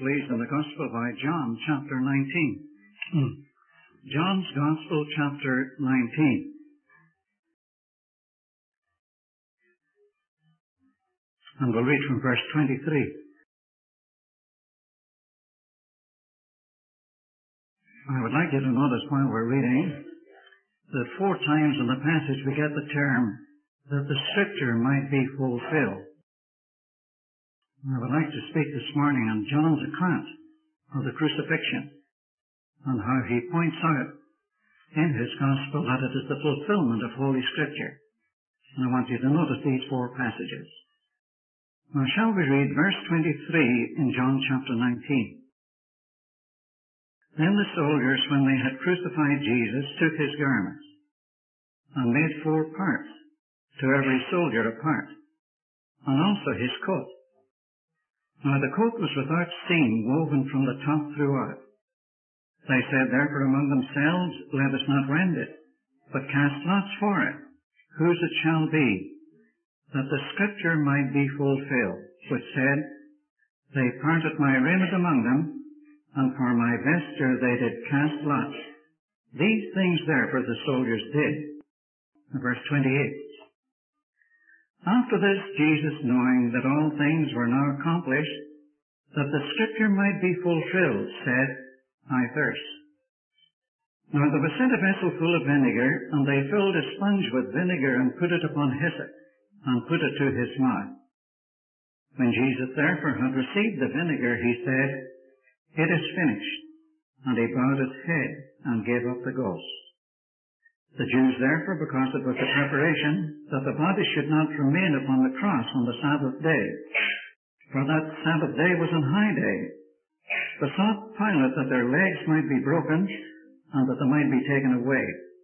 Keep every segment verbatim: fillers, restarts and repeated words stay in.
please, in the Gospel by John, chapter nineteen. John's Gospel, chapter nineteen. And we'll read from verse twenty-three. I would like you to notice while we're reading that four times in the passage we get the term that the Scripture might be fulfilled. I would like to speak this morning on John's account of the crucifixion and how he points out in his Gospel that it is the fulfillment of Holy Scripture. And I want you to notice these four passages. Now shall we read verse twenty-three in John chapter nineteen. Then the soldiers, when they had crucified Jesus, took his garments and made four parts, to every soldier a part, and also his coat. Now the coat was without seam, woven from the top throughout. They said therefore among themselves, let us not rend it, but cast lots for it, whose it shall be, that the Scripture might be fulfilled, which said, they parted my raiment among them, and for my vesture they did cast lots. These things therefore the soldiers did. Verse twenty-eight. After this, Jesus, knowing that all things were now accomplished, that the Scripture might be fulfilled, said, I thirst. Now there was sent a vessel full of vinegar, and they filled a sponge with vinegar, and put it upon hyssop, and put it to his mouth. When Jesus therefore had received the vinegar, he said, it is finished. And he bowed his head, and gave up the ghost. The Jews therefore, because it was the preparation, that the body should not remain upon the cross on the Sabbath day, for that Sabbath day was an high day, besought Pilate that their legs might be broken, and that they might be taken away.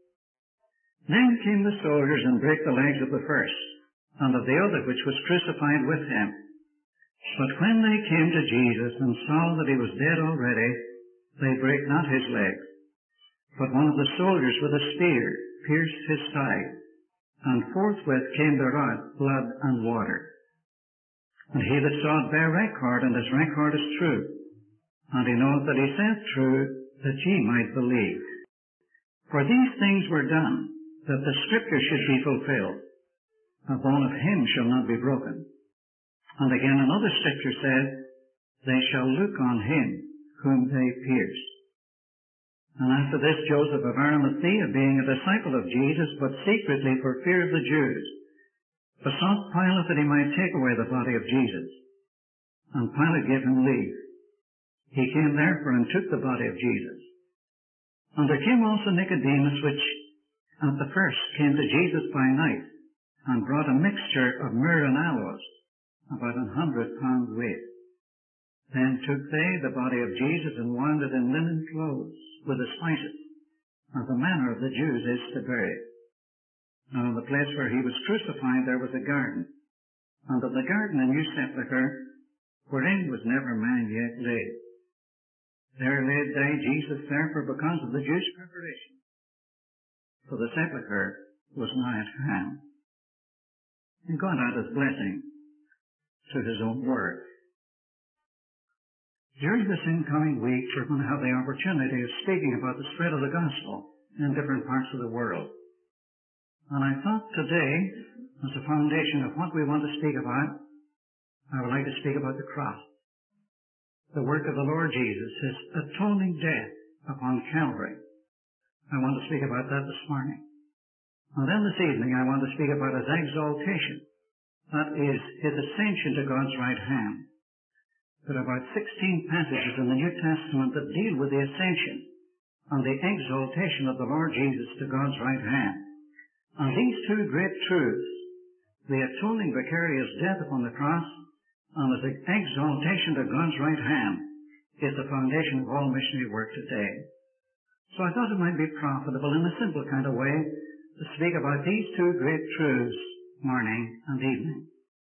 Then came the soldiers and brake the legs of the first, and of the other which was crucified with him. But when they came to Jesus and saw that he was dead already, they brake not his legs. But one of the soldiers with a spear pierced his side, and forthwith came there out blood and water. And he that saw it bare record, and his record is true. And he knoweth that he saith true, that ye might believe. For these things were done, that the Scripture should be fulfilled. A bone of him shall not be broken. And again another Scripture said, they shall look on him whom they pierced. And after this Joseph of Arimathea, being a disciple of Jesus, but secretly for fear of the Jews, besought Pilate that he might take away the body of Jesus. And Pilate gave him leave. He came therefore and took the body of Jesus. And there came also Nicodemus, which at the first came to Jesus by night, and brought a mixture of myrrh and aloes, about an hundred pound weight. Then took they the body of Jesus and wound it in linen clothes with the spices, as the manner of the Jews is to bury. Now in the place where he was crucified there was a garden, and of the garden a new sepulchre, wherein was never man yet laid. There laid they Jesus therefore because of the Jews' preparation, for the sepulchre was nigh at hand. And God had his blessing to his own word. During this incoming week, we're going to have the opportunity of speaking about the spread of the gospel in different parts of the world. And I thought today, as a foundation of what we want to speak about, I would like to speak about the cross. The work of the Lord Jesus, his atoning death upon Calvary. I want to speak about that this morning. And then this evening I want to speak about his exaltation. That is, his ascension to God's right hand. There are about sixteen passages in the New Testament that deal with the ascension and the exaltation of the Lord Jesus to God's right hand. And these two great truths, the atoning vicarious death upon the cross and the exaltation to God's right hand, is the foundation of all missionary work today. So I thought it might be profitable in a simple kind of way to speak about these two great truths morning and evening.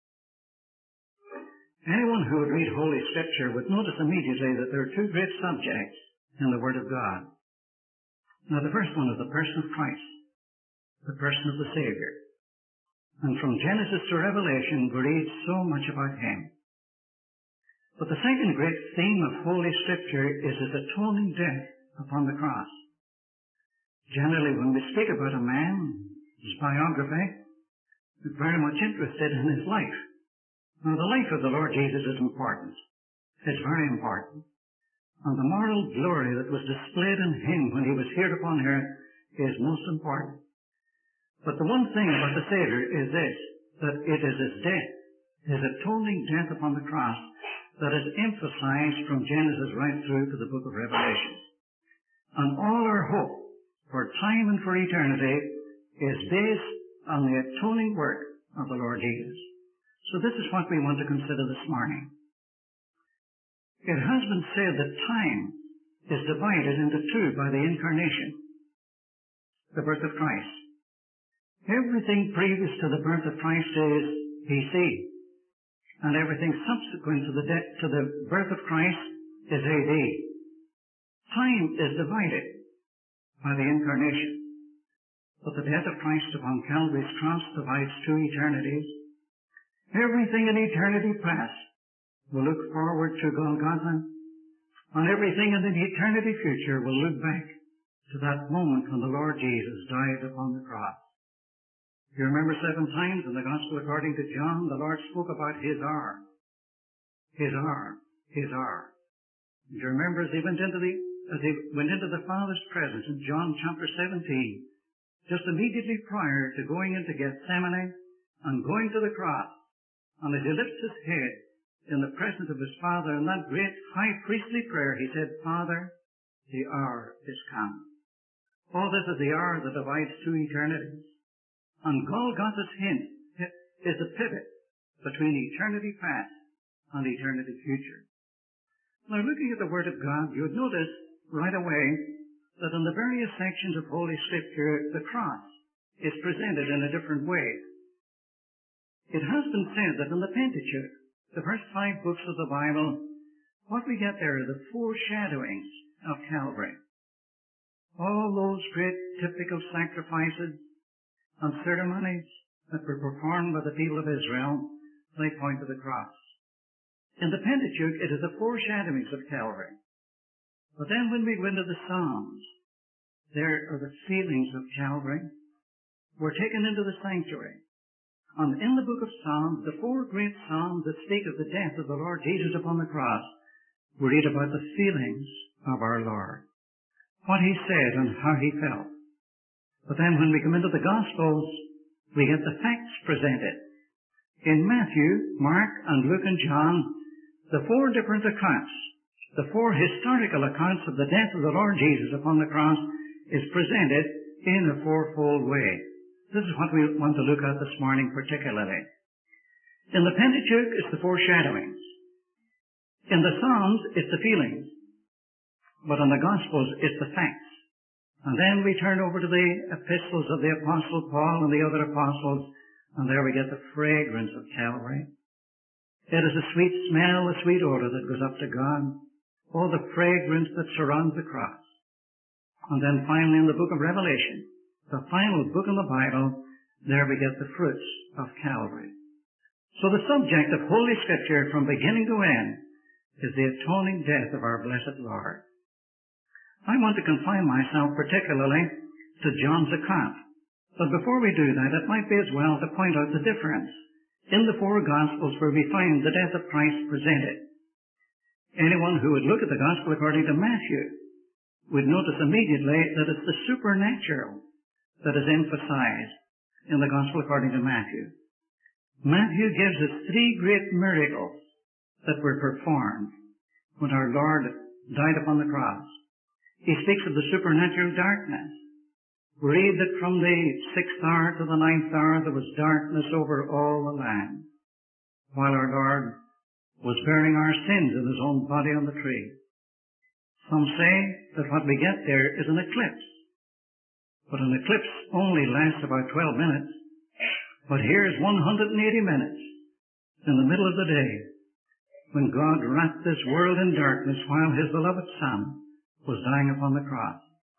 Anyone who would read Holy Scripture would notice immediately that there are two great subjects in the Word of God. Now the first one is the person of Christ, the person of the Savior. And from Genesis to Revelation we read so much about him. But the second great theme of Holy Scripture is his atoning death upon the cross. Generally, when we speak about a man, his biography, we're very much interested in his life. Now, the life of the Lord Jesus is important. It's very important. And the moral glory that was displayed in him when he was here upon earth is most important. But the one thing about the Savior is this, that it is his death, his atoning death upon the cross, that is emphasized from Genesis right through to the book of Revelation. And all our hope for time and for eternity is based on the atoning work of the Lord Jesus. So this is what we want to consider this morning. It has been said that time is divided into two by the incarnation, the birth of Christ. Everything previous to the birth of Christ is B C, and everything subsequent to the, de- to the birth of Christ is A D. Time is divided by the incarnation, but the death of Christ upon Calvary's cross divides two eternities. Everything in eternity past will look forward to Golgotha, and everything in the eternity future will look back to that moment when the Lord Jesus died upon the cross. You remember seven times in the Gospel according to John, the Lord spoke about His hour. His hour. His hour. Do you remember as He went into the, as He went into the Father's presence in John chapter seventeen, just immediately prior to going into Gethsemane and going to the cross, and as He lifts His head in the presence of His Father in that great high priestly prayer, He said, Father, the hour is come. All this is the hour that divides two eternities. And Golgotha's hint is a pivot between eternity past and eternity future. Now, looking at the Word of God, you would notice right away that in the various sections of Holy Scripture, the cross is presented in a different way. It has been said that in the Pentateuch, the first five books of the Bible, what we get there are the foreshadowings of Calvary. All those great typical sacrifices and ceremonies that were performed by the people of Israel, they point to the cross. In the Pentateuch, it is the foreshadowings of Calvary. But then when we go into the Psalms, there are the feelings of Calvary. We're taken into the sanctuary. And in the book of Psalms, the four great Psalms that speak of the death of the Lord Jesus upon the cross, we read about the feelings of our Lord, what He said and how He felt. But then when we come into the Gospels, we get the facts presented. In Matthew, Mark, and Luke, and John, the four different accounts, the four historical accounts of the death of the Lord Jesus upon the cross is presented in a fourfold way. This is what we want to look at this morning particularly. In the Pentateuch, it's the foreshadowings. In the Psalms, it's the feelings. But in the Gospels, it's the facts. And then we turn over to the epistles of the Apostle Paul and the other apostles, and there we get the fragrance of Calvary. It is a sweet smell, a sweet odor that goes up to God. All the fragrance that surrounds the cross. And then finally in the book of Revelation, the final book in the Bible, there we get the fruits of Calvary. So the subject of Holy Scripture from beginning to end is the atoning death of our blessed Lord. I want to confine myself particularly to John's account. But before we do that, it might be as well to point out the difference in the four Gospels where we find the death of Christ presented. Anyone who would look at the Gospel according to Matthew would notice immediately that it's the supernatural that is emphasized in the Gospel according to Matthew. Matthew gives us three great miracles that were performed when our Lord died upon the cross. He speaks of the supernatural darkness. We read that from the sixth hour to the ninth hour there was darkness over all the land, while our Lord was bearing our sins in His own body on the tree. Some say that what we get there is an eclipse. But an eclipse only lasts about twelve minutes. But here's one hundred eighty minutes in the middle of the day when God wrapped this world in darkness while His beloved Son was dying upon the cross.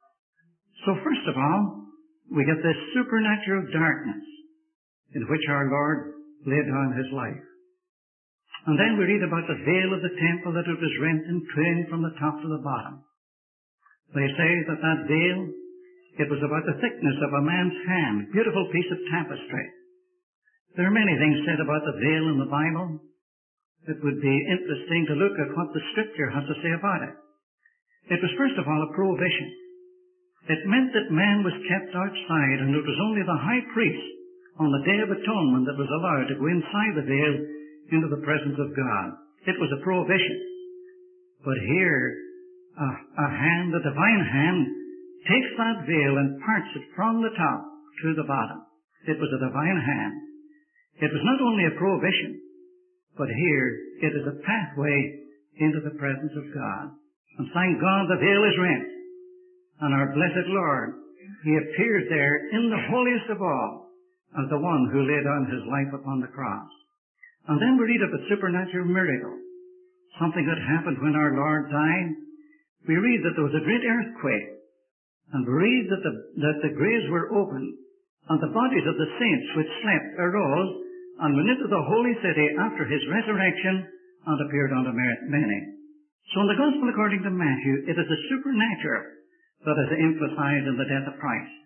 So first of all, we get this supernatural darkness in which our Lord laid down His life. And then we read about the veil of the temple, that it was rent in twain from the top to the bottom. They say that that veil, it was about the thickness of a man's hand, beautiful piece of tapestry. There are many things said about the veil in the Bible. It would be interesting to look at what the Scripture has to say about it. It was first of all a prohibition. It meant that man was kept outside, and it was only the high priest on the Day of Atonement that was allowed to go inside the veil into the presence of God. It was a prohibition. But here, a, a hand, a divine hand, takes that veil and parts it from the top to the bottom. It was a divine hand. It was not only a prohibition, but here it is a pathway into the presence of God. And thank God the veil is rent. And our blessed Lord, He appears there in the holiest of all as the one who laid down His life upon the cross. And then we read of a supernatural miracle, something that happened when our Lord died. We read that there was a great earthquake, and we read that the, that the graves were opened, and the bodies of the saints which slept arose and went into the holy city after His resurrection and appeared unto many. So in the Gospel according to Matthew, it is the supernatural that is emphasized in the death of Christ.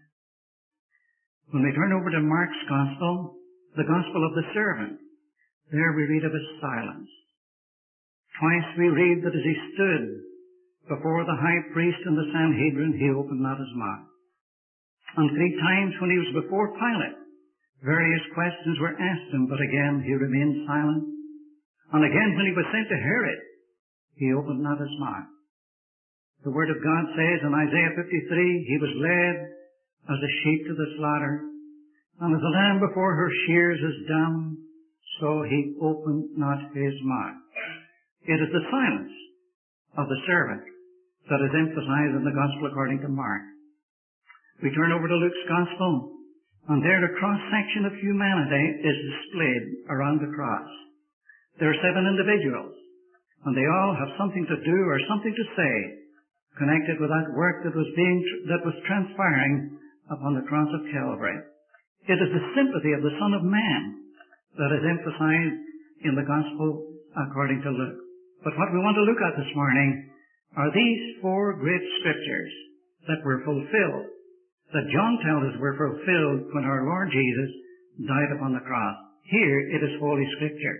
When we turn over to Mark's Gospel, the Gospel of the servant, there we read of His silence. Twice we read that as He stood before the high priest and the Sanhedrin, He opened not His mouth. And three times when He was before Pilate, various questions were asked Him, but again He remained silent. And again when He was sent to Herod, He opened not His mouth. The Word of God says in Isaiah fifty-three, He was led as a sheep to the slaughter, and as a lamb before her shears is dumb, so He opened not His mouth. It is the silence of the servant that is emphasized in the Gospel according to Mark. We turn over to Luke's Gospel, and there a cross-section of humanity is displayed around the cross. There are seven individuals, and they all have something to do or something to say connected with that work that was being, that was transpiring upon the cross of Calvary. It is the sympathy of the Son of Man that is emphasized in the Gospel according to Luke. But what we want to look at this morning are these four great scriptures that were fulfilled, that John tells us were fulfilled when our Lord Jesus died upon the cross. Here it is Holy Scripture.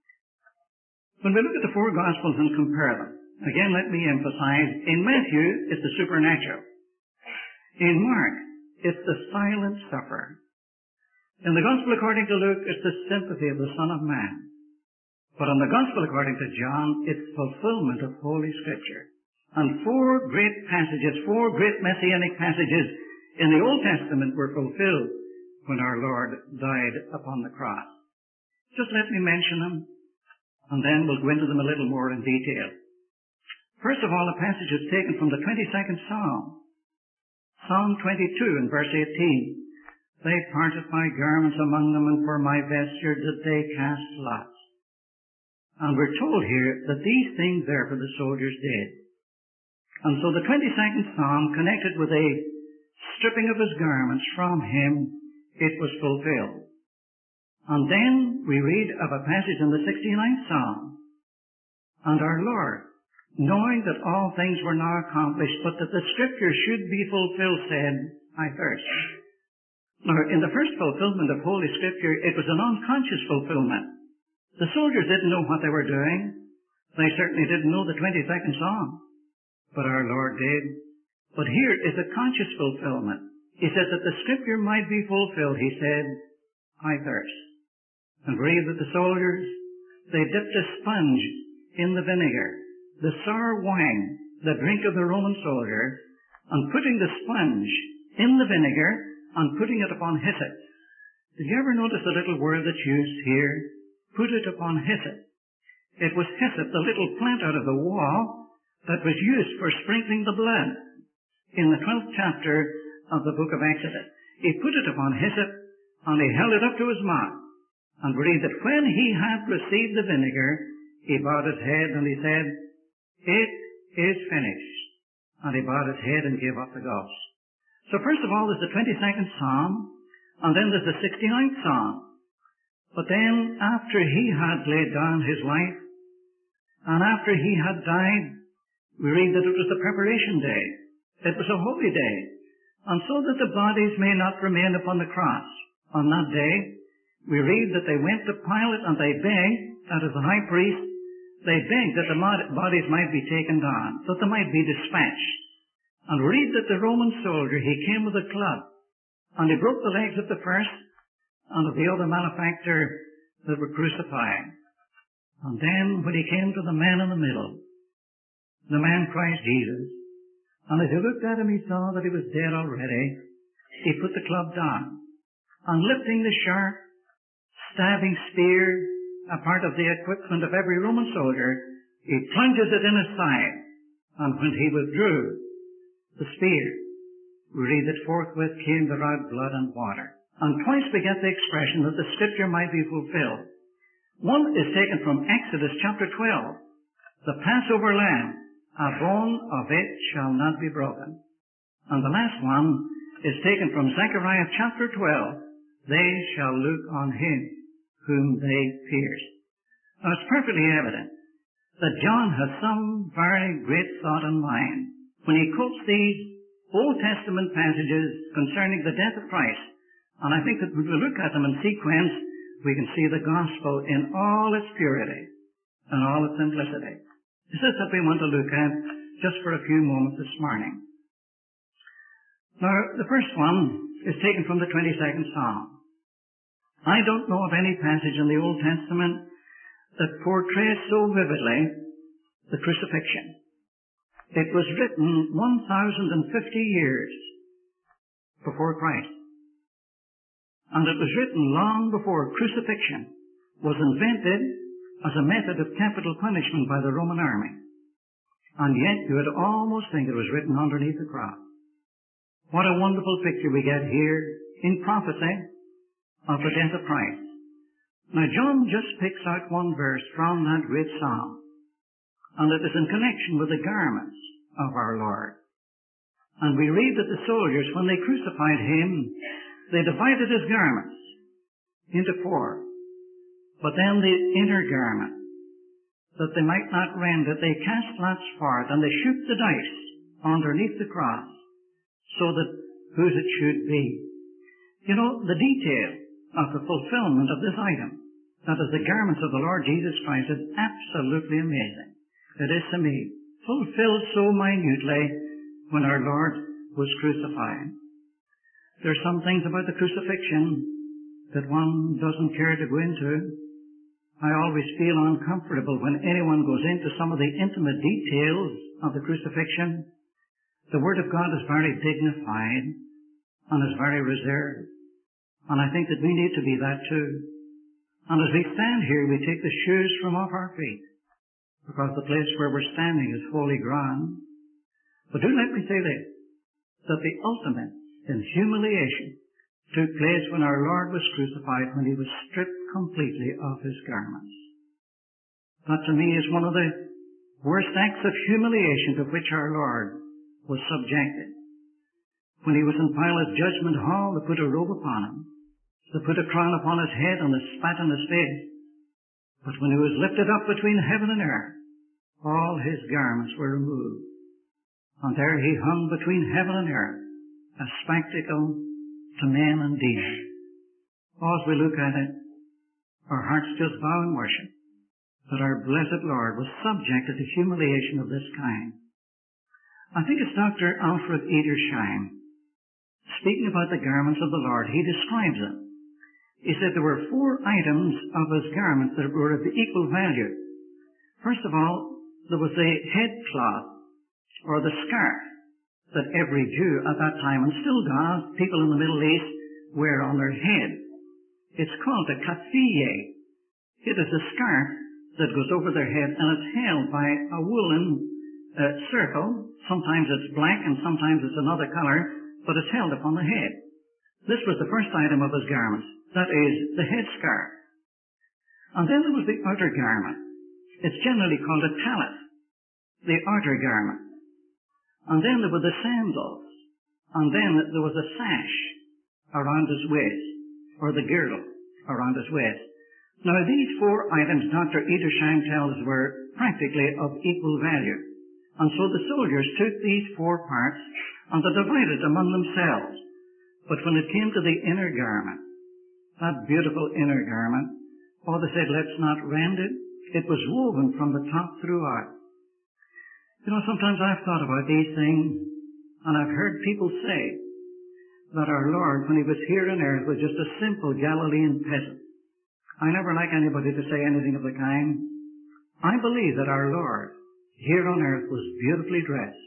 When we look at the four Gospels and compare them, again let me emphasize, in Matthew it's the supernatural. In Mark, it's the silent sufferer. In the Gospel according to Luke, it's the sympathy of the Son of Man. But in the Gospel according to John, it's fulfillment of Holy Scripture. And four great passages, four great messianic passages in the Old Testament were fulfilled when our Lord died upon the cross. Just let me mention them, and then we'll go into them a little more in detail. First of all, a passage is taken from the twenty-second Psalm. Psalm twenty-two and verse eighteen. They parted my garments among them, and for my vesture did they cast lots. And we're told here that these things therefore the soldiers did. And so the twenty-second Psalm connected with a stripping of his garments from him, it was fulfilled. And then we read of a passage in the sixty-ninth Psalm. And our Lord, knowing that all things were now accomplished, but that the Scripture should be fulfilled, said, I thirst. Now, in the first fulfillment of Holy Scripture, it was an unconscious fulfillment. The soldiers didn't know what they were doing. They certainly didn't know the twenty-second Psalm. But our Lord did. But here is a conscious fulfillment. He said that the Scripture might be fulfilled. He said, I thirst. And read that the soldiers, they dipped a sponge in the vinegar, the sour wine, the drink of the Roman soldiers, and putting the sponge in the vinegar and putting it upon hyssop. Did you ever notice the little word that's used here? Put it upon hyssop. It was hyssop, the little plant out of the wall that was used for sprinkling the blood. In the twelfth chapter of the book of Exodus, he put it upon hyssop and he held it up to his mouth. And read that when he had received the vinegar, he bowed his head and he said, It is finished. And he bowed his head and gave up the ghost. So first of all, there's the twenty-second Psalm, and then there's the sixty-ninth Psalm. But then, after he had laid down his life, and after he had died, we read that it was the preparation day. It was a holy day. And so that the bodies may not remain upon the cross on that day, we read that they went to Pilate and they begged, that is the high priest, they begged that the bodies might be taken down, that they might be dispatched. And we read that the Roman soldier, he came with a club, and he broke the legs of the first and of the other malefactor that were crucified. And then when he came to the man in the middle, the man Christ Jesus, and as he looked at him he saw that he was dead already, he put the club down, and lifting the sharp, stabbing spear, a part of the equipment of every Roman soldier, he plunges it in his side, and when he withdrew the spear, we read that forthwith came the red blood and water. And twice we get the expression that the scripture might be fulfilled. One is taken from Exodus chapter twelve. The Passover lamb, a bone of it shall not be broken. And the last one is taken from Zechariah chapter twelve. They shall look on him whom they pierced. Now it's perfectly evident that John has some very great thought in mind when he quotes these Old Testament passages concerning the death of Christ. And I think that when we look at them in sequence, we can see the gospel in all its purity and all its simplicity. This is what we want to look at just for a few moments this morning. Now, the first one is taken from the twenty-second Psalm. I don't know of any passage in the Old Testament that portrays so vividly the crucifixion. It was written one thousand fifty years before Christ. And it was written long before crucifixion was invented as a method of capital punishment by the Roman army. And yet you would almost think it was written underneath the cross. What a wonderful picture we get here in prophecy of the death of Christ. Now John just picks out one verse from that great psalm, and it is in connection with the garments of our Lord. And we read that the soldiers, when they crucified him, they divided his garments into four. But then the inner garment, that they might not rend it, they cast lots for it, and they shook the dice underneath the cross, so that whose it should be. You know, the detail of the fulfillment of this item, that is the garments of the Lord Jesus Christ, is absolutely amazing. It is to me fulfilled so minutely when our Lord was crucified. There are some things about the crucifixion that one doesn't care to go into. I always feel uncomfortable when anyone goes into some of the intimate details of the crucifixion. The Word of God is very dignified and is very reserved. And I think that we need to be that too. And as we stand here, we take the shoes from off our feet, because the place where we're standing is holy ground. But do let me say this, that the ultimate in humiliation took place when our Lord was crucified, when he was stripped completely of his garments. That to me is one of the worst acts of humiliation to which our Lord was subjected. When he was in Pilate's judgment hall, they put a robe upon him. They put a crown upon his head and they spat on his face. But when he was lifted up between heaven and earth, all his garments were removed. And there he hung between heaven and earth, a spectacle to men and demons. As we look at it, our hearts just bow in worship that our blessed Lord was subjected to humiliation of this kind. I think it's Doctor Alfred Edersheim, speaking about the garments of the Lord, he describes them. He said there were four items of his garments that were of equal value. First of all, there was the headcloth, or the scarf, that every Jew at that time, and still does, people in the Middle East wear on their head. It's called a kafiyeh. It is a scarf that goes over their head, and it's held by a woolen uh, circle. Sometimes it's black and sometimes it's another color, but it's held upon the head. This was the first item of his garments. That is the headscarf. And then there was the outer garment. It's generally called a talith, the outer garment. And then there were the sandals. And then there was a sash around his waist, or the girdle around his waist. Now, these four items, Doctor Edersheim tells, were practically of equal value. And so the soldiers took these four parts and they divided among themselves. But when it came to the inner garment, that beautiful inner garment, oh, they said, let's not rend it. It was woven from the top throughout. You know, sometimes I've thought about these things, and I've heard people say that our Lord, when he was here on earth, was just a simple Galilean peasant. I never like anybody to say anything of the kind. I believe that our Lord, here on earth, was beautifully dressed.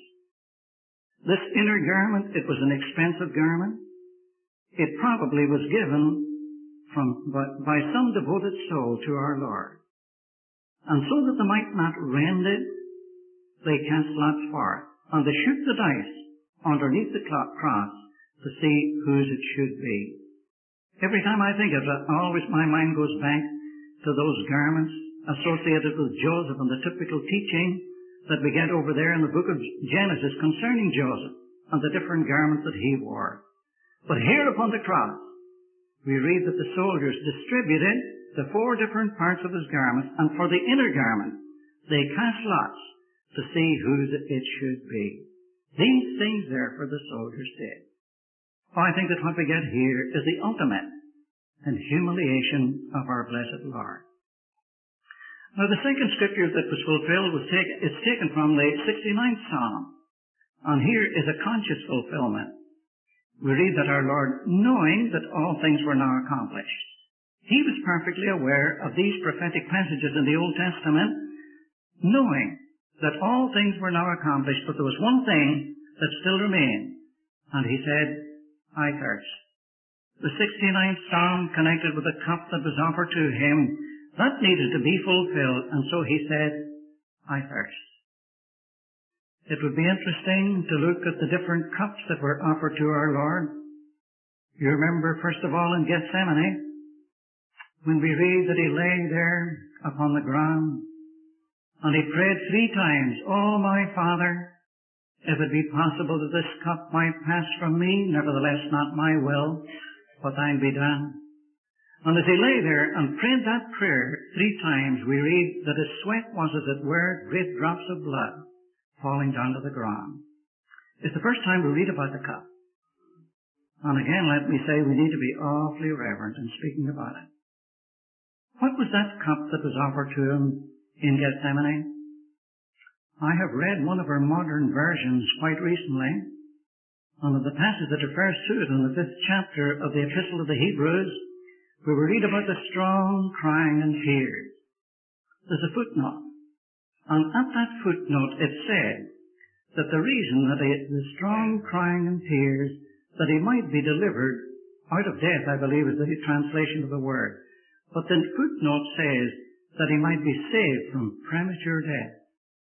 This inner garment, it was an expensive garment. It probably was given from by, by some devoted soul to our Lord. And so that they might not rend it, they cast lots for it. And they shoot the dice underneath the cross to see whose it should be. Every time I think of it, always my mind goes back to those garments associated with Joseph and the typical teaching that we get over there in the book of Genesis concerning Joseph and the different garments that he wore. But here upon the cross, we read that the soldiers distributed the four different parts of his garments, and for the inner garment, they cast lots to see whose it should be. These things, therefore, the soldiers did. I think that what we get here is the ultimate in humiliation of our blessed Lord. Now, the second scripture that was fulfilled was taken, it's taken from the sixty-ninth Psalm. And here is a conscious fulfillment. We read that our Lord, knowing that all things were now accomplished, he was perfectly aware of these prophetic passages in the Old Testament, knowing that all things were now accomplished, but there was one thing that still remained. And he said, I thirst. The sixty-ninth Psalm connected with the cup that was offered to him, that needed to be fulfilled, and so he said, I thirst. It would be interesting to look at the different cups that were offered to our Lord. You remember, first of all, in Gethsemane, when we read that he lay there upon the ground, and he prayed three times, Oh, my Father, if it be possible that this cup might pass from me, nevertheless not my will, but thine be done. And as he lay there and prayed that prayer three times, we read that his sweat was, as it were, great drops of blood falling down to the ground. It's the first time we read about the cup. And again, let me say, we need to be awfully reverent in speaking about it. What was that cup that was offered to him in Gethsemane? I have read one of our modern versions quite recently, and in the passage that refers to it in the fifth chapter of the Epistle of the Hebrews, we will read about the strong crying and tears. There's a footnote. And at that footnote it said that the reason that he, the strong crying and tears, that he might be delivered out of death, I believe is the translation of the word. But the footnote says that he might be saved from premature death.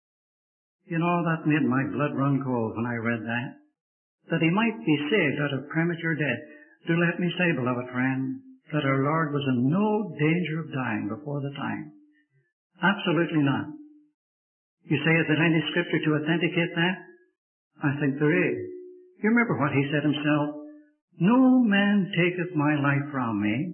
You know, that made my blood run cold when I read that. That he might be saved out of premature death. Do let me say, beloved friend, that our Lord was in no danger of dying before the time. Absolutely not. You say, is there any scripture to authenticate that? I think there is. You remember what he said himself? No man taketh my life from me.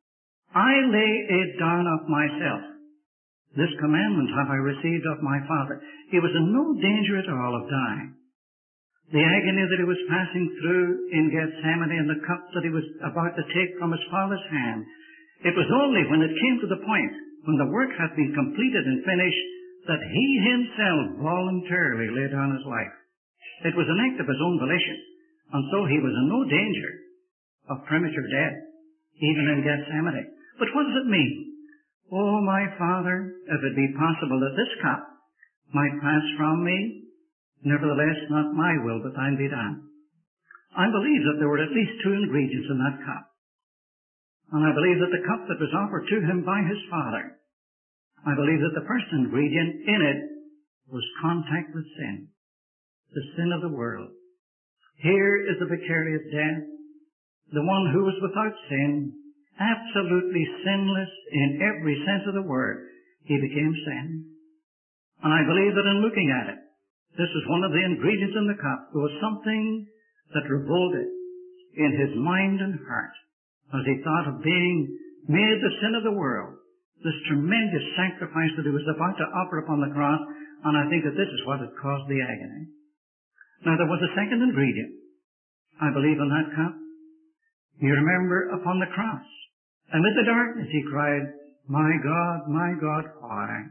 I lay it down of myself. This commandment have I received of my Father. He was in no danger at all of dying. The agony that he was passing through in Gethsemane and the cup that he was about to take from his Father's hand, it was only when it came to the point, when the work had been completed and finished, that he himself voluntarily laid down his life. It was an act of his own volition, and so he was in no danger of premature death, even in Gethsemane. But what does it mean? Oh, my Father, if it be possible that this cup might pass from me, nevertheless not my will, but thine be done. I believe that there were at least two ingredients in that cup. And I believe that the cup that was offered to him by his Father, I believe that the first ingredient in it was contact with sin, the sin of the world. Here is the vicarious death, the one who was without sin, absolutely sinless in every sense of the word. He became sin. And I believe that in looking at it, this was one of the ingredients in the cup. There was something that revolted in his mind and heart as he thought of being made the sin of the world this tremendous sacrifice that he was about to offer upon the cross, and I think that this is what had caused the agony. Now, there was a second ingredient, I believe, in that cup. You remember upon the cross, amid the darkness, he cried, "My God, my God, why?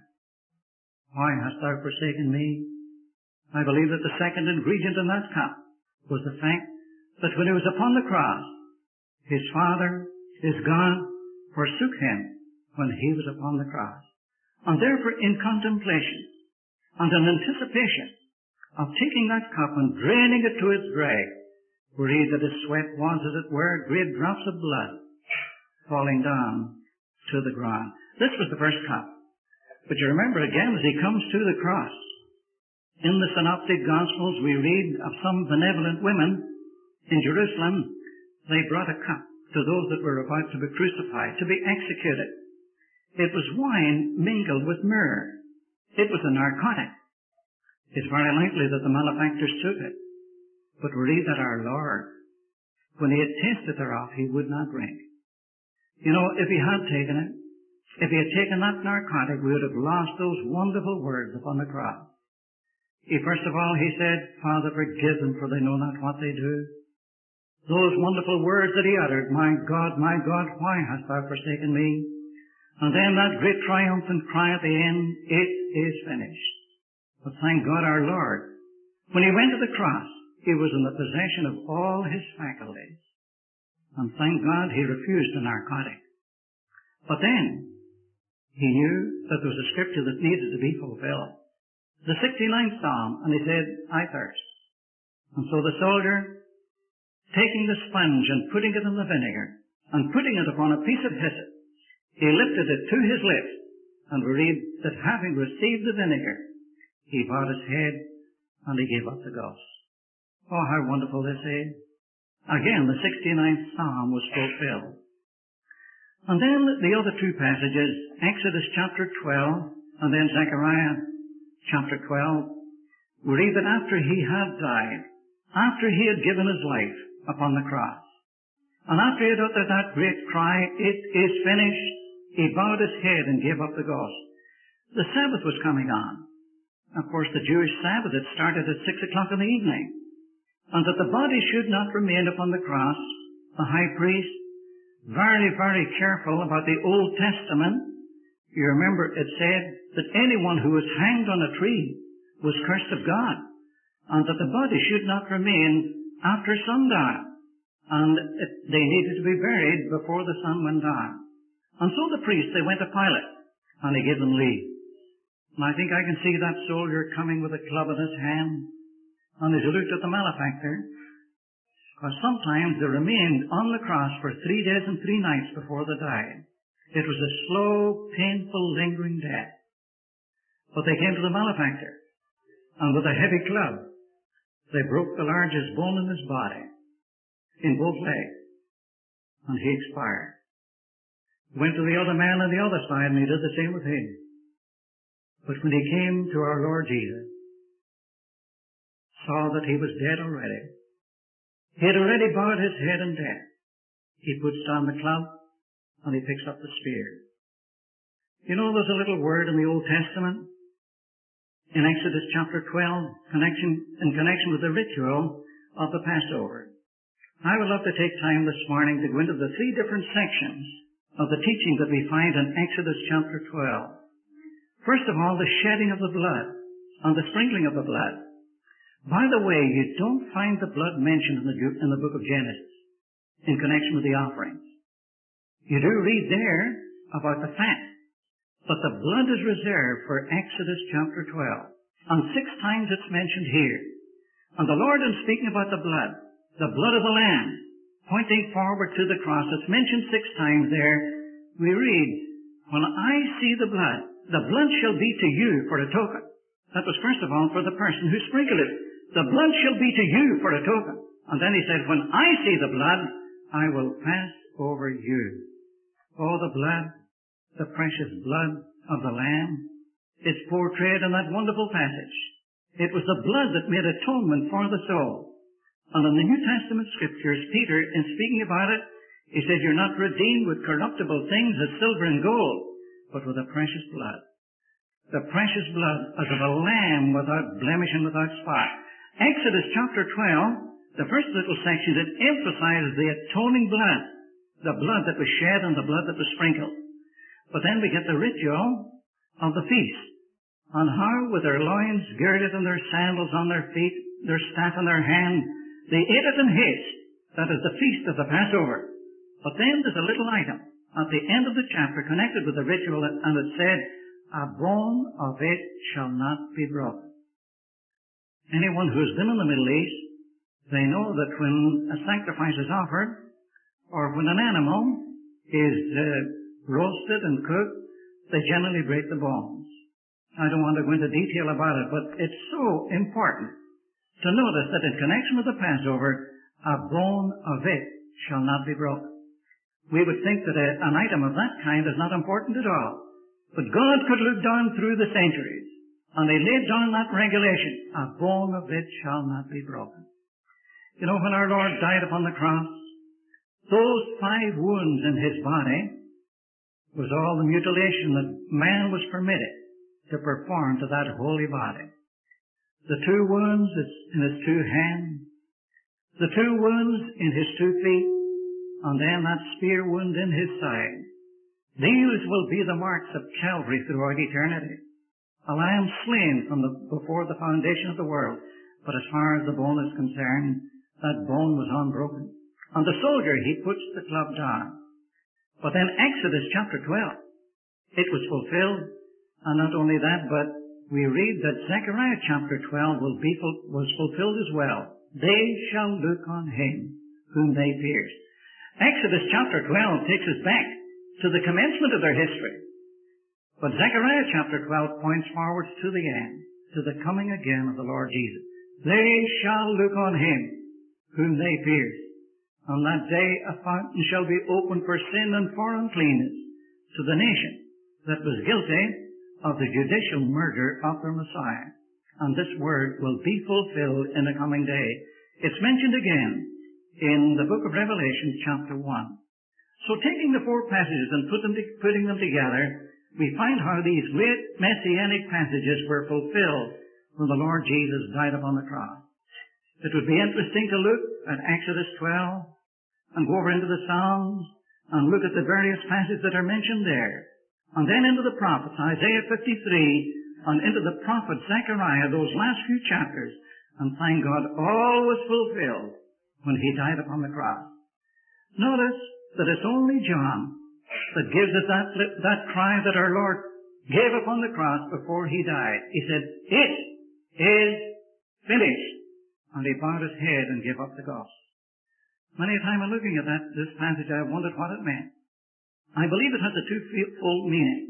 Why hast thou forsaken me?" I believe that the second ingredient in that cup was the fact that when he was upon the cross, his Father, his God, forsook him when he was upon the cross. And therefore, in contemplation and in anticipation of taking that cup and draining it to its dregs, we read that his sweat was, as it were, great drops of blood falling down to the ground. This was the first cup. But you remember again, as he comes to the cross, in the Synoptic Gospels, we read of some benevolent women in Jerusalem. They brought a cup to those that were about to be crucified, to be executed. It was wine mingled with myrrh. It was a narcotic. It's very likely that the malefactors took it. But we read that our Lord, when he had tasted thereof, he would not drink. You know, if he had taken it, if he had taken that narcotic, we would have lost those wonderful words upon the cross. He, first of all, he said, "Father, forgive them, for they know not what they do." Those wonderful words that he uttered, "My God, my God, why hast thou forsaken me?" And then that great triumphant cry at the end, "It is finished." But thank God our Lord, when he went to the cross, he was in the possession of all his faculties. And thank God he refused a narcotic. But then, he knew that there was a scripture that needed to be fulfilled. The sixty-ninth Psalm, and he said, "I thirst." And so the soldier, taking the sponge and putting it in the vinegar, and putting it upon a piece of hyssop, he lifted it to his lips, and we read that having received the vinegar, he bowed his head, and he gave up the ghost. Oh, how wonderful this is. Again, the sixty-ninth Psalm was fulfilled. And then the other two passages, Exodus chapter twelve, and then Zechariah chapter twelve, we read that after he had died, after he had given his life upon the cross, and after he had uttered that great cry, "It is finished," he bowed his head and gave up the ghost. The Sabbath was coming on. Of course, the Jewish Sabbath had started at six o'clock in the evening. And that the body should not remain upon the cross, the high priest, very, very careful about the Old Testament. You remember it said that anyone who was hanged on a tree was cursed of God, and that the body should not remain after sundown, and it, they needed to be buried before the sun went down. And so the priests, they went to Pilate, and he gave them leave. And I think I can see that soldier coming with a club in his hand, and as he looked at the malefactor, because sometimes they remained on the cross for three days and three nights before they died. It was a slow, painful, lingering death. But they came to the malefactor, and with a heavy club, they broke the largest bone in his body, in both legs, and he expired. Went to the other man on the other side, and he did the same with him. But when he came to our Lord Jesus, saw that he was dead already. He had already bowed his head in death. He puts down the club, and he picks up the spear. You know, there's a little word in the Old Testament, in Exodus chapter twelve, connection, in connection with the ritual of the Passover. I would love to take time this morning to go into the three different sections of the teaching that we find in Exodus chapter twelve. First of all, the shedding of the blood, and the sprinkling of the blood. By the way, you don't find the blood mentioned in the, in the book of Genesis in connection with the offerings. You do read there about the fat, but the blood is reserved for Exodus chapter twelve. And six times it's mentioned here. And the Lord, in speaking about the blood, the blood of the Lamb, pointing forward to the cross, it's mentioned six times there. We read, "When I see the blood, the blood shall be to you for a token." That was first of all for the person who sprinkled it. "The blood shall be to you for a token." And then he said, "When I see the blood, I will pass over you." Oh, the blood, the precious blood of the Lamb, is portrayed in that wonderful passage. It was the blood that made atonement for the soul. And in the New Testament Scriptures, Peter, in speaking about it, he said, "You're not redeemed with corruptible things as silver and gold, but with the precious blood. The precious blood as of a lamb without blemish and without spot. Exodus chapter twelve, the first little section, it emphasizes the atoning blood, the blood that was shed and the blood that was sprinkled. But then we get the ritual of the feast, on how with their loins girded and their sandals on their feet, their staff in their hand, they ate it in haste. That is the feast of the Passover. But then there's a little item at the end of the chapter connected with the ritual, and it said, a bone of it shall not be broken. Anyone who's been in the Middle East, they know that when a sacrifice is offered, or when an animal is uh, roasted and cooked, they generally break the bones. I don't want to go into detail about it, but it's so important to notice that in connection with the Passover, a bone of it shall not be broken. We would think that a, an item of that kind is not important at all. But God could look down through the centuries, and He laid down that regulation. A bone of it shall not be broken. You know, when our Lord died upon the cross, those five wounds in His body was all the mutilation that man was permitted to perform to that holy body. The two wounds in His two hands, the two wounds in His two feet, and then that spear wound in His side. These will be the marks of Calvary throughout eternity. A lamb slain from the, before the foundation of the world. But as far as the bone is concerned, that bone was unbroken. On the soldier, he puts the club down. But then Exodus chapter twelve, it was fulfilled. And not only that, but we read that Zechariah chapter twelve will be, was fulfilled as well. They shall look on Him whom they pierced. Exodus chapter twelve takes us back to the commencement of their history. But Zechariah chapter twelve points forward to the end, to the coming again of the Lord Jesus. They shall look on Him whom they pierced. On that day a fountain shall be opened for sin and for uncleanness to the nation that was guilty of the judicial murder of their Messiah. And this word will be fulfilled in the coming day. It's mentioned again in the book of Revelation chapter one. So taking the four passages and put them to, putting them together, we find how these great messianic passages were fulfilled when the Lord Jesus died upon the cross. It would be interesting to look at Exodus twelve and go over into the Psalms and look at the various passages that are mentioned there. And then into the prophets, Isaiah fifty-three, and into the prophet Zechariah, those last few chapters, and find God all was fulfilled when He died upon the cross. Notice that it's only John that gives us that, that cry that our Lord gave upon the cross before He died. He said, it is finished. And He bowed His head and gave up the ghost. Many a time in looking at that, this passage, I wondered what it meant. I believe it has a twofold meaning.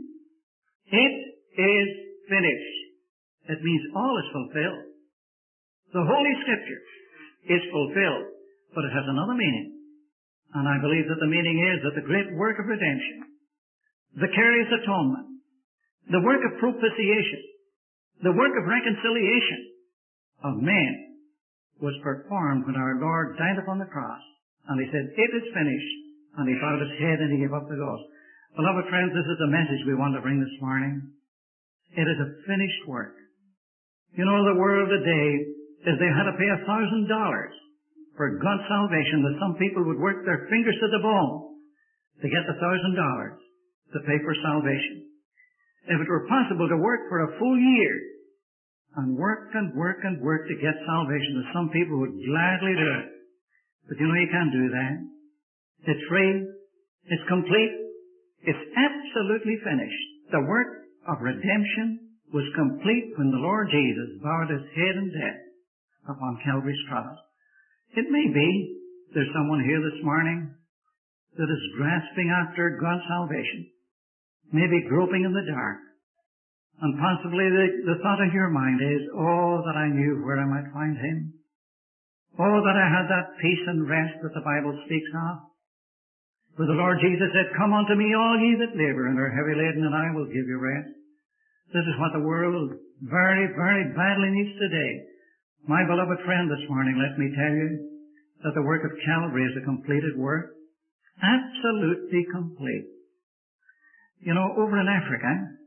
It is finished. It means all is fulfilled. The Holy Scripture is fulfilled, but it has another meaning. And I believe that the meaning is that the great work of redemption, the curious atonement, the work of propitiation, the work of reconciliation of men was performed when our Lord died upon the cross. And He said, it is finished. And He bowed His head and He gave up the ghost. Beloved friends, this is the message we want to bring this morning. It is a finished work. You know, the world today, if they had to pay a thousand dollars for God's salvation, that some people would work their fingers to the bone to get the thousand dollars to pay for salvation. If it were possible to work for a full year and work and work and work to get salvation, that some people would gladly do it. But you know, you can't do that. It's free. It's complete. It's absolutely finished. The work of redemption was complete when the Lord Jesus bowed His head in death upon Calvary's cross. It may be there's someone here this morning that is grasping after God's salvation, maybe groping in the dark, and possibly the, the thought in your mind is, oh, that I knew where I might find Him. Oh, that I had that peace and rest that the Bible speaks of. For the Lord Jesus said, come unto me, all ye that labor and are heavy laden, and I will give you rest. This is what the world very, very badly needs today. My beloved friend, this morning, let me tell you that the work of Calvary is a completed work. Absolutely complete. You know, over in Africa,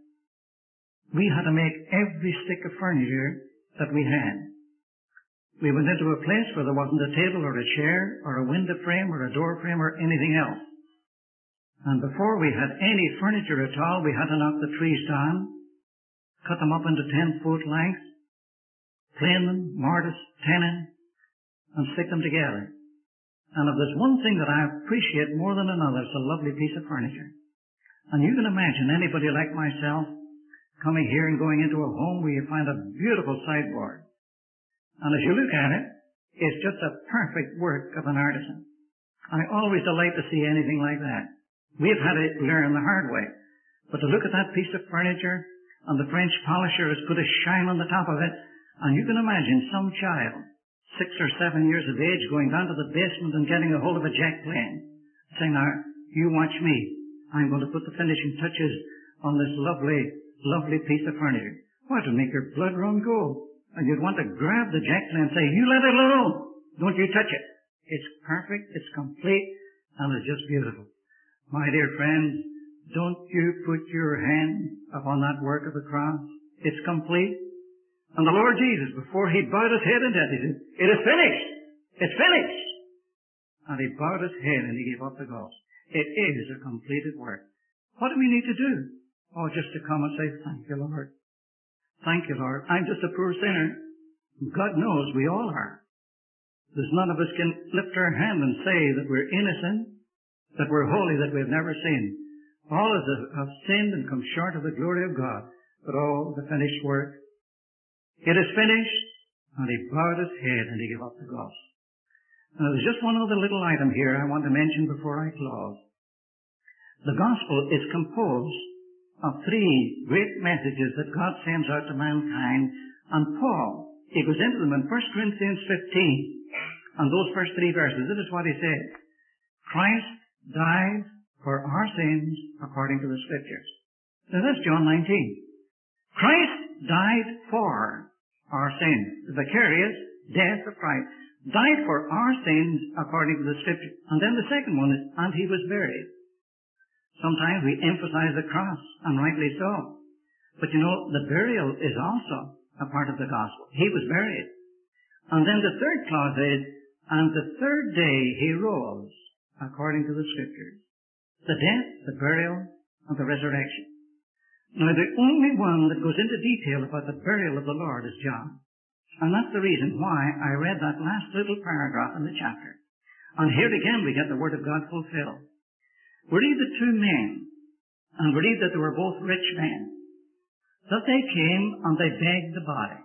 we had to make every stick of furniture that we had. We went into a place where there wasn't a table or a chair or a window frame or a door frame or anything else. And before we had any furniture at all, we had to knock the trees down, cut them up into ten-foot lengths, plane them, mortise, tenon, and stick them together. And if there's one thing that I appreciate more than another, it's a lovely piece of furniture. And you can imagine anybody like myself coming here and going into a home where you find a beautiful sideboard. And as you look at it, it's just a perfect work of an artisan. I always delight to see anything like that. We've had to learn the hard way. But to look at that piece of furniture, and the French polisher has put a shine on the top of it, and you can imagine some child, six or seven years of age, going down to the basement and getting a hold of a jack plane, saying, now, you watch me. I'm going to put the finishing touches on this lovely, lovely piece of furniture. Why, it'll make your blood run cold. And you'd want to grab the jack plane and say, you let it alone. Don't you touch it. It's perfect, it's complete, and it's just beautiful. My dear friends, don't you put your hand upon that work of the cross. It's complete. And the Lord Jesus, before he bowed his head in death, he said, it is finished. It's finished. And he bowed his head and he gave up the ghost. It is a completed work. What do we need to do? Oh, just to come and say, thank you, Lord. Thank you, Lord. I'm just a poor sinner. God knows we all are. There's none of us can lift our hand and say that we're innocent, that we're holy, that we've never sinned. All of us have sinned and come short of the glory of God. But oh, the finished work. It is finished. And he bowed his head and he gave up the ghost. Now, there's just one other little item here I want to mention before I close. The gospel is composed of three great messages that God sends out to mankind. And Paul, he goes into them in First Corinthians fifteen. And those first three verses, this is what he said. Christ died for our sins according to the Scriptures. Now that's John nineteen. Christ died for our sins. The vicarious death of Christ died for our sins according to the Scriptures. And then the second one is, and he was buried. Sometimes we emphasize the cross, and rightly so. But you know, the burial is also a part of the gospel. He was buried. And then the third clause is, and the third day he rose according to the Scriptures. The death, the burial, and the resurrection. Now, the only one that goes into detail about the burial of the Lord is John. And that's the reason why I read that last little paragraph in the chapter. And here again we get the Word of God fulfilled. We read the two men, and we read that they were both rich men, that they came and they begged the body.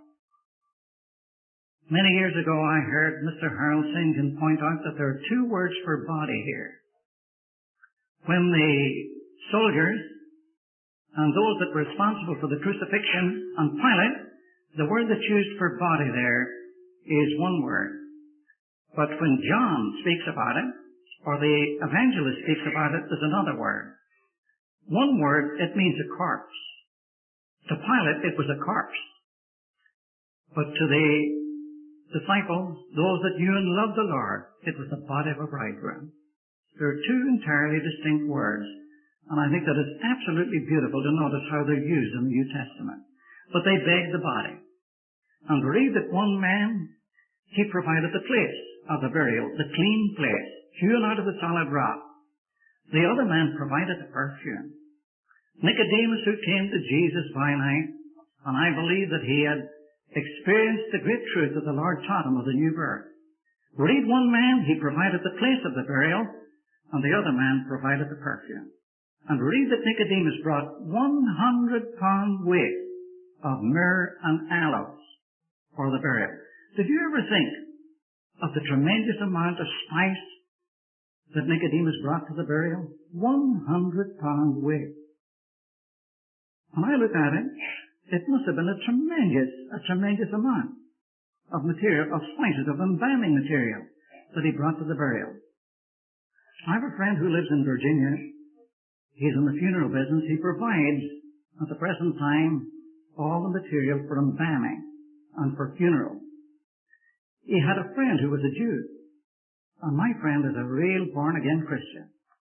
Many years ago I heard Mister Harold St. point out that there are two words for body here. When the soldiers and those that were responsible for the crucifixion and Pilate, the word that's used for body there is one word. But when John speaks about it, or the evangelist speaks about it, there's another word. One word, it means a corpse. To Pilate, it was a corpse. But to the disciples, those that knew and loved the Lord, it was the body of a bridegroom. There are two entirely distinct words. And I think that it's absolutely beautiful to notice how they're used in the New Testament. But they begged the body. And read that one man, he provided the place of the burial, the clean place, hewn out of the solid rock. The other man provided the perfume. Nicodemus, who came to Jesus by night, and I believe that he had experienced the great truth that the Lord taught him of the new birth. Read one man, he provided the place of the burial, and the other man provided the perfume. And read that Nicodemus brought one hundred pound weight of myrrh and aloes for the burial. Did you ever think of the tremendous amount of spice that Nicodemus brought to the burial? one hundred pound weight. When I look at it, it must have been a tremendous, a tremendous amount of material, of spices, of embalming material that he brought to the burial. I have a friend who lives in Virginia. He's in the funeral business. He provides, at the present time, all the material for embalming and for funeral. He had a friend who was a Jew. And my friend is a real born-again Christian.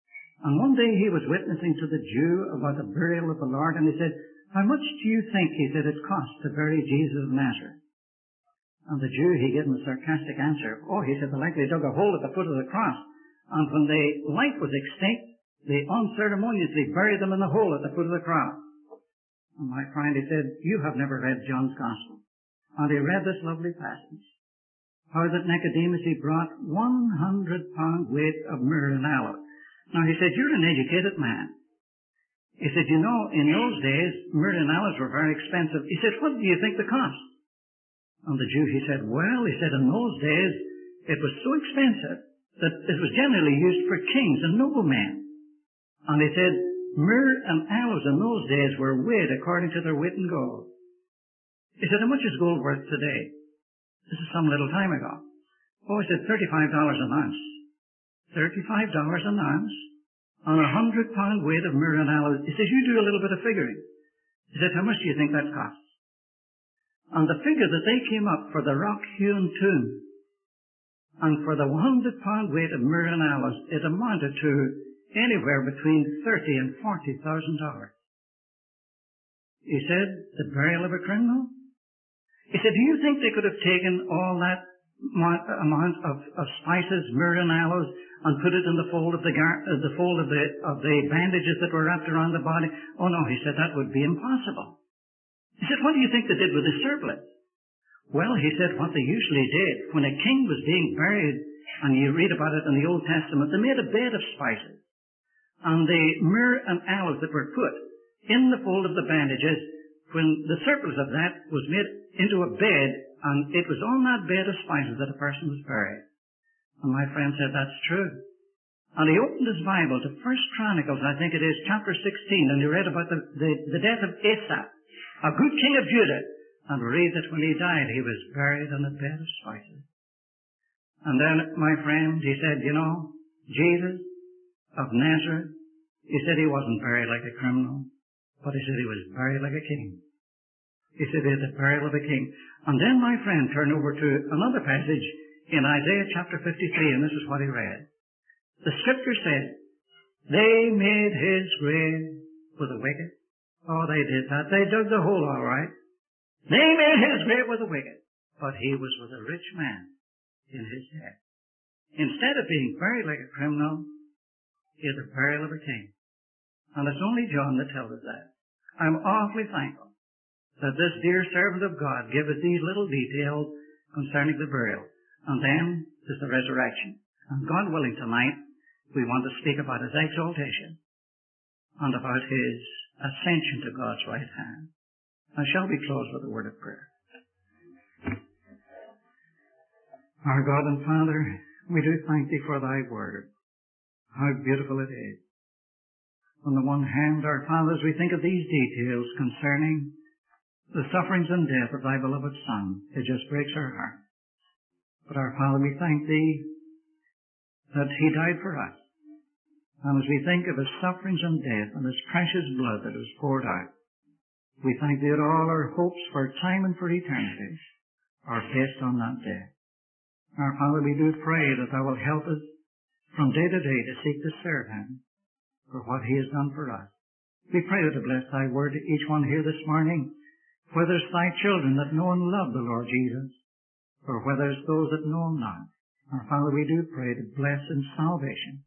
And one day he was witnessing to the Jew about the burial of the Lord, and he said, how much do you think, he said, it cost to bury Jesus of Nazareth? And the Jew, he gave him a sarcastic answer. Oh, he said, they likely dug a hole at the foot of the cross, and when the light was extinct, they unceremoniously buried them in the hole at the foot of the cross. And my friend, he said, you have never read John's Gospel. And he read this lovely passage. How that Nicodemus, he brought one hundred pound weight of myrrh and aloe. Now, he said, you're an educated man. He said, you know, in those days, myrrh and aloes were very expensive. He said, what do you think the cost? And the Jew, he said, well, he said, in those days, it was so expensive that it was generally used for kings and noblemen. And he said, myrrh and aloes in those days were weighed according to their weight in gold. He said, how much is gold worth today? This is some little time ago. Oh, he said, thirty-five dollars an ounce. thirty-five dollars an ounce on a hundred pound weight of myrrh and aloes. He says, you do a little bit of figuring. He said, how much do you think that costs? And the figure that they came up for the rock-hewn tomb and for the hundred pound weight of myrrh and aloes, it amounted to anywhere between thirty and forty thousand dollars. He said, the burial of a criminal? He said, do you think they could have taken all that amount of, of spices, myrrh and aloes, and put it in the fold of the gar- uh, the fold of the of the bandages that were wrapped around the body? Oh no, he said, that would be impossible. He said, what do you think they did with the surplus? Well, he said, what they usually did, when a king was being buried, and you read about it in the Old Testament, they made a bed of spices. And the myrrh and aloes that were put in the fold of the bandages, when the surplus of that was made into a bed, and it was on that bed of spices that a person was buried. And my friend said, that's true. And he opened his Bible to First Chronicles, I think it is, chapter sixteen, and he read about the, the, the death of Asa, a good king of Judah, and read that when he died, he was buried on a bed of spices. And then, my friend, he said, you know, Jesus of Nazareth, he said he wasn't buried like a criminal, but he said he was buried like a king. He said he had the burial of a king. And then, my friend, turn over to another passage in Isaiah chapter fifty-three, and this is what he read. The scripture said, they made his grave with the wicked. Oh, they did that. They dug the hole all right. They made his grave with the wicked, but he was with a rich man in his death. Instead of being buried like a criminal, he had the burial of a king. And it's only John that tells us that. I'm awfully thankful that this dear servant of God gave us these little details concerning the burial. And then there's the resurrection. And God willing, tonight we want to speak about his exaltation and about his ascension to God's right hand. Now shall we close with a word of prayer? Our God and Father, we do thank thee for thy word. How beautiful it is. On the one hand, our Father, as we think of these details concerning the sufferings and death of thy beloved Son, it just breaks our heart. But our Father, we thank thee that he died for us. And as we think of his sufferings and death and his precious blood that was poured out, we thank thee that all our hopes for time and for eternity are based on that death. Our Father, we do pray that thou wilt help us from day to day to seek to serve him for what he has done for us. We pray thee to bless thy word to each one here this morning, whether it's thy children that know and love the Lord Jesus, or whether it's those that know him not. Our Father, we do pray to bless in salvation